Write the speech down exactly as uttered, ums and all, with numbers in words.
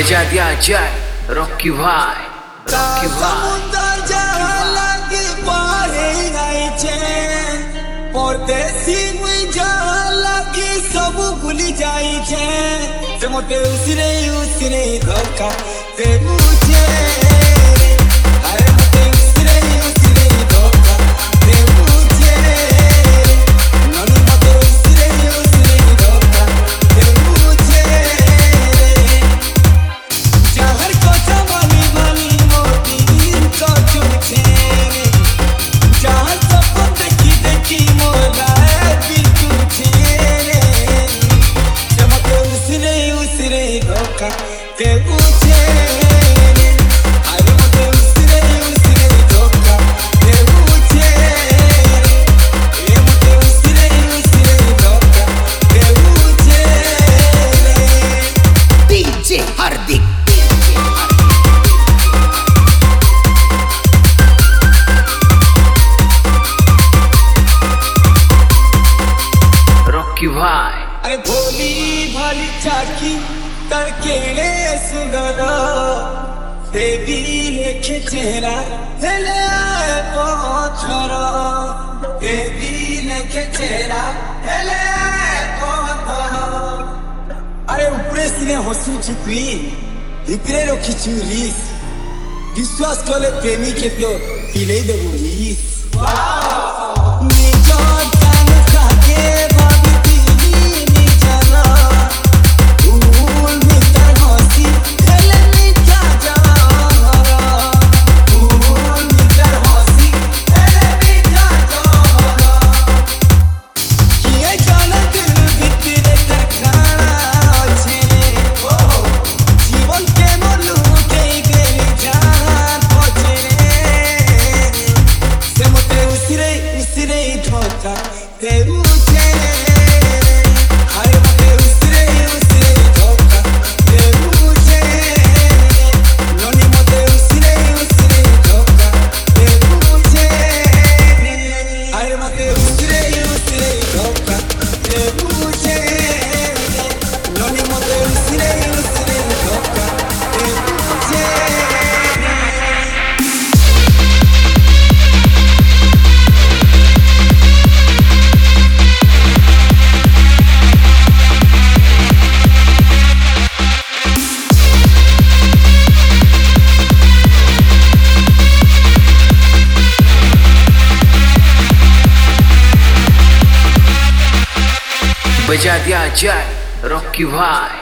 बजा दिया जाए रॉकी भाई रॉकी परदेसी सब भूली जाई छे मते उसिरे उसिरे धोखा दे मुझे अरे मते उसिरे उसिरे धोखा दे मुझे ननु मते उसिरे उसिरे धोखा दे मुझे जहर को जवानी वाली मोती को चुछे जहर सब देखी देखी मोला के पूछे अरे मते उसिरे उसिरे धोखा के पूछे ये मते उसिरे उसिरे धोखा के पूछे डीजे हार्दिक रॉकी भाई अरे भोली भाली चाकी तड़केले सुगरा देवी लेखे चेहरा हेले आए पौछरा देवी लेखे चेहरा हेले आए पौछरा अरे ऊपरे सिने हसू चुपी इतने रखी चुरीस विश्वास कले प्रेमी के तो पिले देबो रीस बजा दिया जाए रॉकी भाई